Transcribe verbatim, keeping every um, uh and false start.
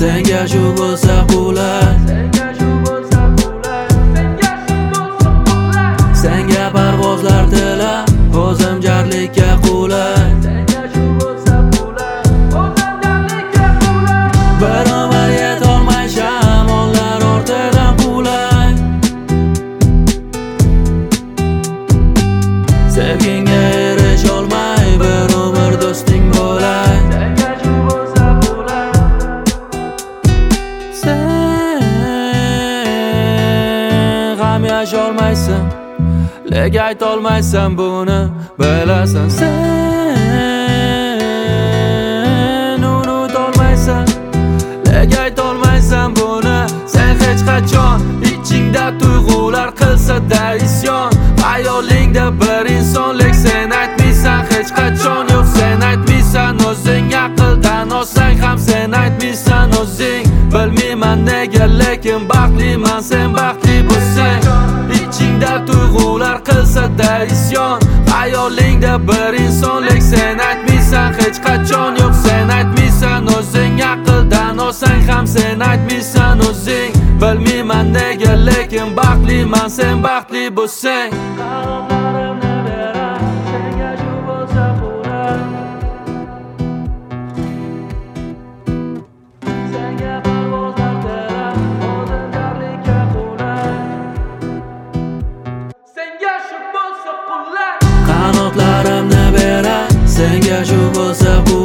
senga shu bo'lsa qulay, senga parvozlar tilab, o'zim jarlikka qulay. Barobar yetolmay shamollar ortidan qulay, sevgingga erisholmay bir umr do'sting bo'lay. Sen g'am yasholmaysan, lek aytolmaysan buni bilasan. Sen unutolmaysan, lek aytolmaysan buni. Sen hech qachon ichingda tuyg'ular qilsa-da isyon, xayolingda bir inson, lek sen aytmaysan hech qachon. Yo'q, sen aytmaysan o'zing, aqldan olsang ham sen aytmaysan o'zing. Bilmayman nega, lekin baxtliman sen baxtli bo'lsang. Ichingda tuyg'ular qilsa-da isyon, xayolingda bir inson, lek sen aytmaysan hech qachon. Yo'q, sen aytmaysan o'zing, aqldan olsang ham sen aytmaysan o'zing. Bilmayman nega, lekin baxtliman sen baxtli bo'lsang. Qanotlarimni beray, senga shu bo'lsa qulay, senga parvozlar tilab, o'zim jarlikka qulay, senga shu bo'lsa qulay. Qanotlarimni beray, senga shu bo'lsa qulay,